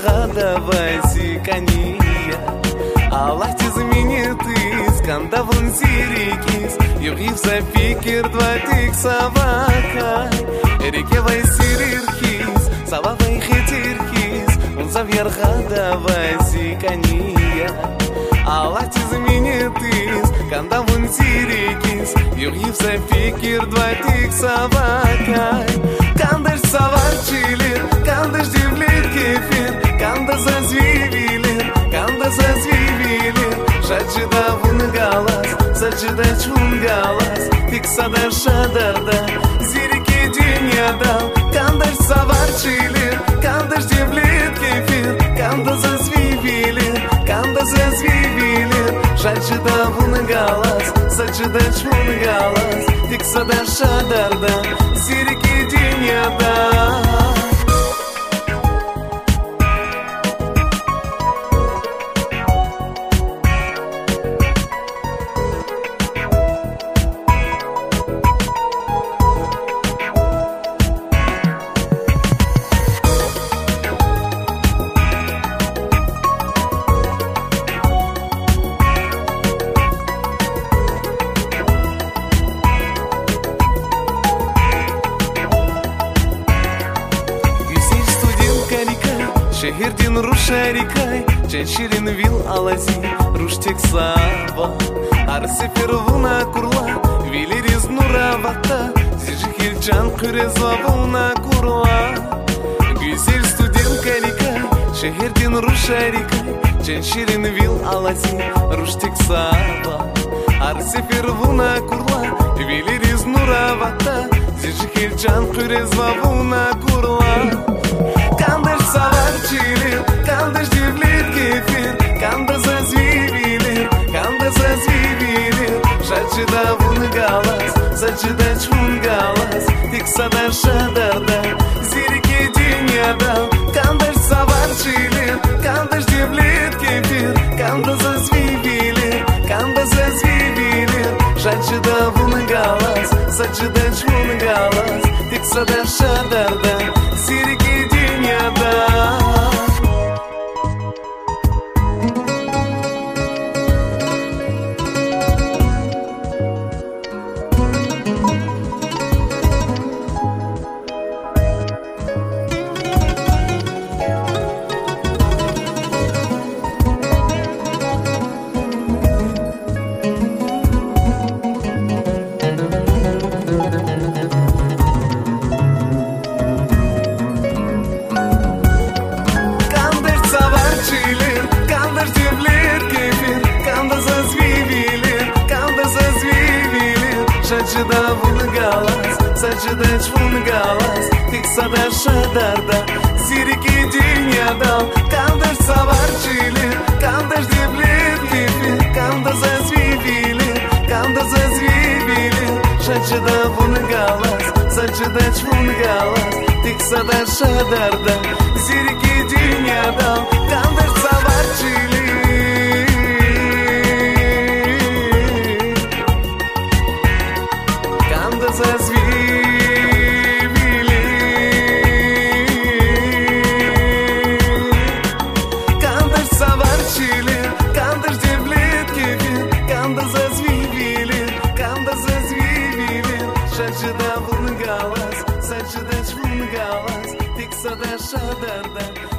давай сикания. Allah тизменитис, канда вон сирикис, югив за фикер два тик савакай. Реке вай сириркис, сава вай хитиркис, он завьерха давай сикания. Allah тизменитис, канда вон сирикис, югив за фикер два тик савакай. Кандаш саварчилир, кандаш дивлит кефир, канда зазвивилир, канда зазвивилир. Шачыда вун галас, сачыда чун галас, тик садар шадарда, зирики дюняда. Кандаш саварчилир, кандаш дивлит кефир, канда зазвивилир, канда зазвивилир. Шачыда вун галас, сачыда чун галас, тик садар шадарда, зирики дюняда. Şehirden ruşarikay, çenşirin vil alazi, ruştek sava. Ar sefer vuna kurla, viliriz nuravata, zirjihil can kürez vuna kurla. Güzel student karikay, şehirden ruşarikay, çenşirin vil alazi, ruştek sava. Ar sefer vuna kurla, viliriz nuravata, zirjihil can kürez vuna kurla. Кандаш саварчилир, кандаш дивлит кефир, канда зазвивилир, канда зазвивилир. Шачыда вун галас, сачыда чун галас, тик садар шадарда, зирики дюняда. Кандаш саварчилир, кандаш дивлит кефир, канда зазвивилир, канда зазвивилир. Шачыда вун галас, сачыда чун галас, тик садар шадарда, зирики дюняда. Şacıda vun galas, sacıda çvun galas, tik sadar şadarda, ziriki dünyada. Kandaş savarçilir, kandaş diblir kefir, kanda zazvivilir, kanda zazvivilir. Şacıda vun galas, sacıda çvun galas, tik sadar şadarda, ziriki dünyada. Kandaş savarçilir. Кандаш саварчилир, кандаш дивлит кефир, канда зазвивилир, канда зазвивилир. Шачыда вун галас, сачыда чвун галас, тик садар шадарда.